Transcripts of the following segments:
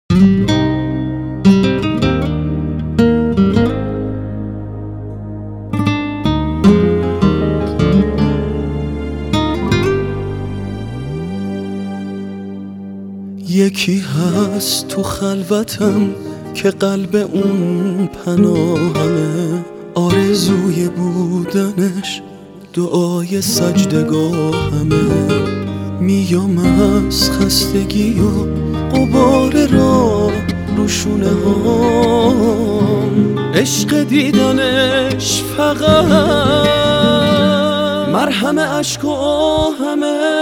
یکی هست تو خلوتم که قلب اون پناهمه، آرزوی بودنش دعای سجدگاهمه. میام از خستگی و غبار راه رو شونه هام، عشق دیدنش فقط مرهم اشک و آهمه.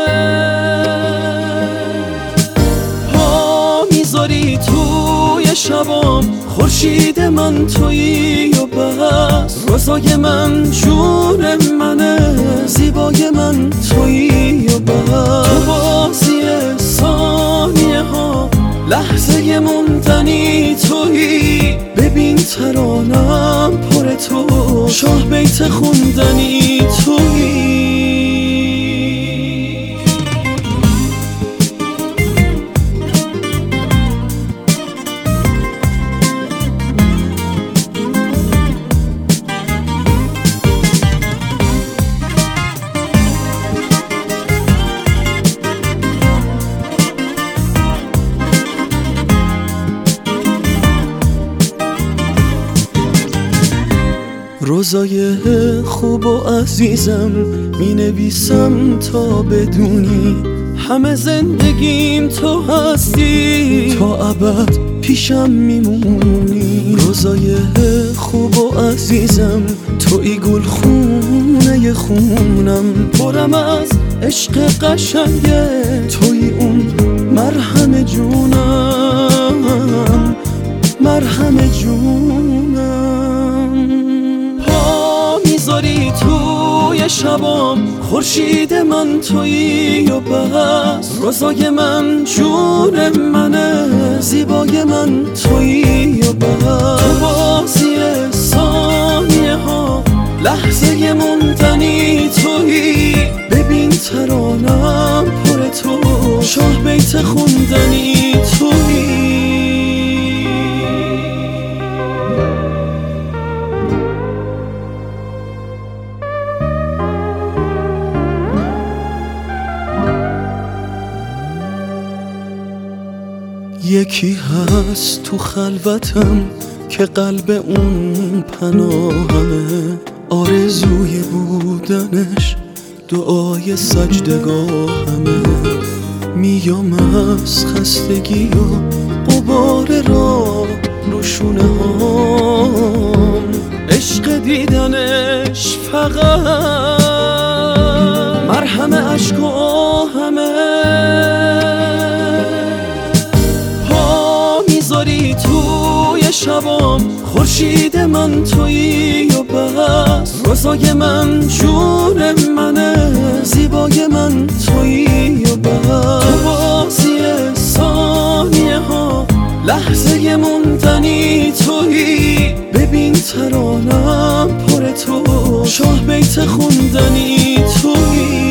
میذاری توی شبام، خورشید من تویی و بس، روزای من جون منه، زیبای من تویی و بس. تو بازی ثانیه ها، لحظه موندنی تویی، ببین ترانم پر تو، شاه بیت خوندنی تویی. روزای خوب و عزیزم می نویسم تا بدونی، همه زندگیم تو هستی، تا ابد پیشم میمونی. روزای خوب و عزیزم توی گل خونه خونم، پرم از عشق قشنگه، توی اون مرهم جونم، مرهم جونم. میذاری توی شبام، خورشید من تویی و بس، روزای من جون منه، زیبای من تویی و بس. تو بازی ثانیه ها، لحظه موندنی تویی، ببین ترانم پر تو، شاه بیت خوندنی تویی. یکی هست تو خلوتم که قلب اون پناهمه، آرزوی بودنش دعای سجدگاهمه. میام از خستگی و غبار راه رو شونه هام، عشق دیدنش فقط مرهم اشک و آهمه. میذاری توی شبام، خورشید من تویی و بس، روزای من جون منه، زیبای من تویی و بس. تو بازی ثانیه ها، لحظه موندنی تویی، ببین ترانم پر تو، شاه بیت خوندنی تویی.